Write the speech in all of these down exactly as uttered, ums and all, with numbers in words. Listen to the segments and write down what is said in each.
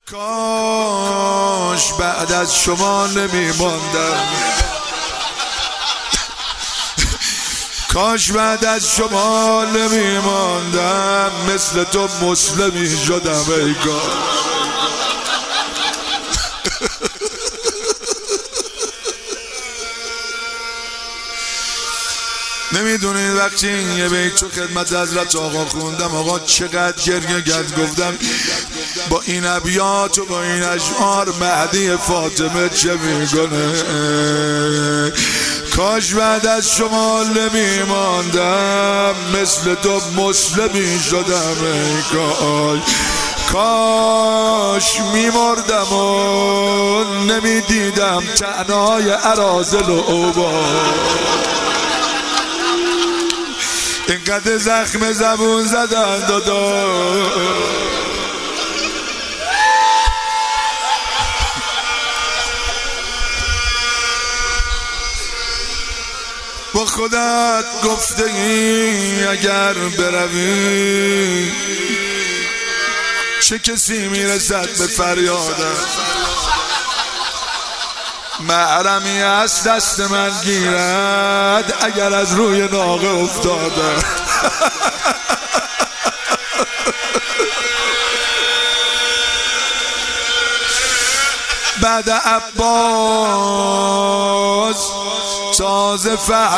کاش بعد از شما نمیماندم، کاش بعد از شما نمیماندم، مثل تو مسلمی شدم ای کاش. نمیدونید وقتی یه بیت تو خدمت حضرت آقا خوندم، آقا چقدر گریه کرد. گفتم با این ابیات و با این اشعار مهدی فاطمه چه میکنه؟ کاش بعد از شما نمیماندم، مثل تو مسلمی شدم ای کاش. کاش میمردم و نمیدیدم تنهای اراذل و اوباش. اینقدر زخم زبون زدن دادا، با خودت گفته ای اگر بروی چه کسی میرسد به فریادم؟ محرمی از دست من گیرد اگر از روی ناقه افتاده. بعد عباس تازه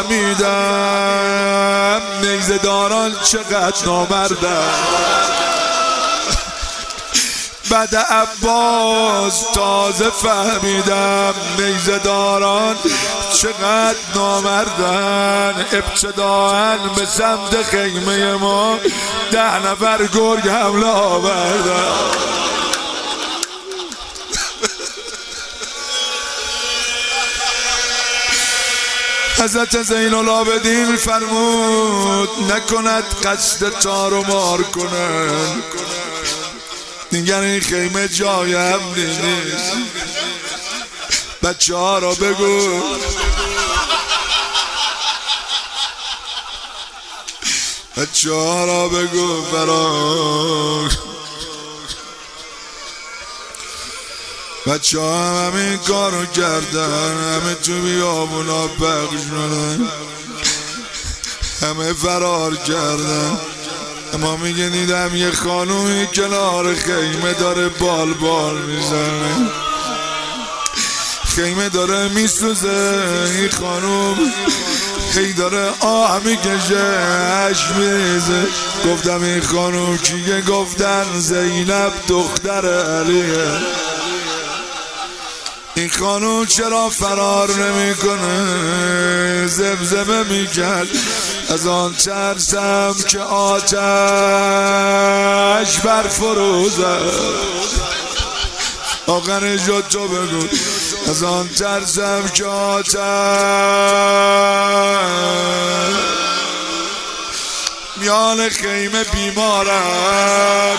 فهمیدم نیزه داران چقدر نامردن. بعد عباس تازه فهمیدم نیزه داران چقدر نامردن. ابتداءً به سمت خیمه ما ده نفر گرگ حمله آوردن. حضرت زین العابدین فرمود نکند قصد تار و مار کنن، دیگر این خیمه جای امنی نیست. بچه ها را بگو بچه ها را بگو فرار. بچه ها هم همین کارو کردن، همه تو بیابونا پخش شدن، همه فرار کردن. اما میگه دیدم یه خانومی کنار خیمه داره بال بال میزنه، خیمه داره میسوزه، این خانوم هی داره آه میکشه، اش میریزه. گفتم این خانوم کیه؟ گفتن زینب دختر علیه. این خانوم چرا فرار نمیکنه؟ زمزمه میکرد از آن ترسم که آتش بر فروزه. آخر جد تو بگو. از آن ترسم که آتش میان خیمه بیمارم.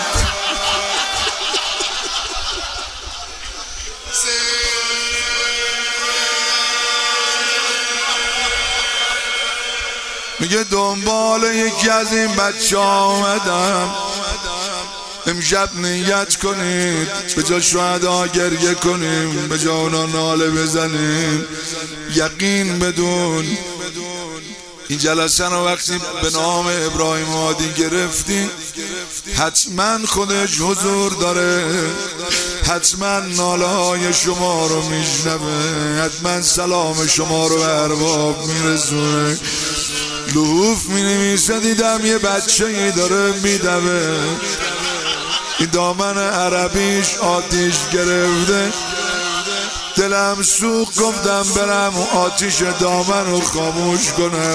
میگه دنبال یکی از این بچه آمدم، امشب نیت کنید به جا شهدا گریه کنیم، به جا اونا ناله بزنیم. یقین بدون این جلسه رو وقتی به نام ابراهیم هادی گرفتیم حتما خودش حضور داره، حتما ناله های شما رو میشنوه، حتما سلام شما رو به ارباب میرسونه. لحوف می نویسه دیدم یه بچه ای داره میدوه، این دامن عربیش آتیش گرفته. دلم سوخت گفتم برم آتیش دامن رو خاموش کنم.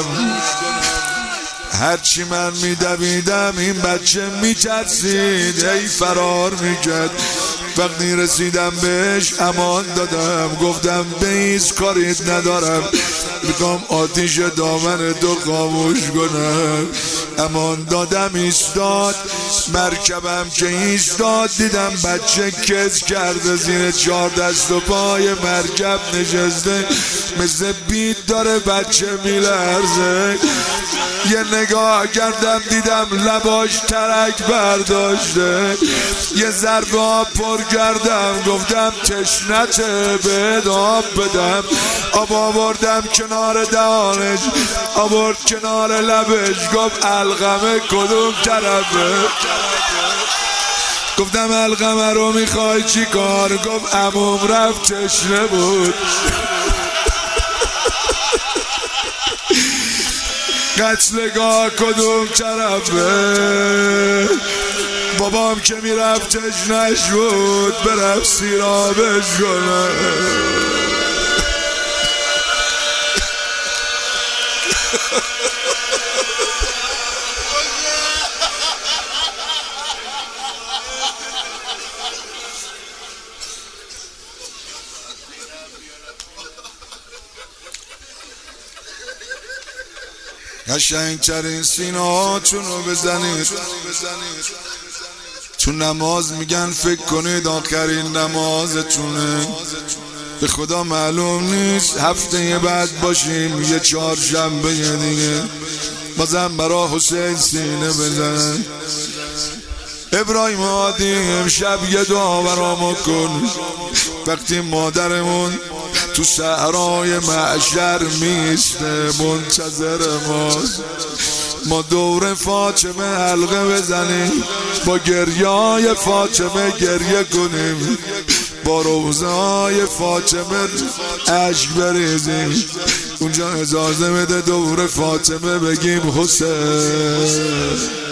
هرچی من میدویدم این بچه میترسید، ای فرار میکرد. وقتی رسیدم بهش امان دادم، گفتم بیز کاریت ندارم، میگم آتیش دامن تو خاموش کنم. امان دادم ایستاد، مرکبم که ایستاد دیدم بچه کز کرده زیر چهار دست و پای مرکب نشسته، مثل بیت داره بچه میلرزه. یه نگاه کردم دیدم لباش ترک برداشته، یه ظرف آب پر کردم گفتم تشنته بهت آب بدم، آب آوردم کنار دهانش، آورد کنار لبش، گفت القمه کدوم طرفه؟ گفتم القمه رو میخوای چی کار؟ گفت عموم رفت تشنه بود. قتلگاه کدوم طرفه؟ بابام که میرفت تشنش بود برفت سیرابش کنه. قشنگ‌ترین سینه‌هاتون رو بزنید، تو نماز میگن فکر کنید آخرین نمازتونه. به خدا معلوم نیست هفته بعد باشیم یه چهارشنبه دیگه بازم برا حسین سینه بزن. ابراهیم عادی امشب یه دعا برامو کن. وقتی مادرمون تو صحرای محشر میسته منتظر ماست، ما دور فاطمه حلقه بزنیم، با گریای فاطمه گریه کنیم، با روزهای فاطمه عشق بریزیم. اونجا اجازه بده دور فاطمه بگیم حسین.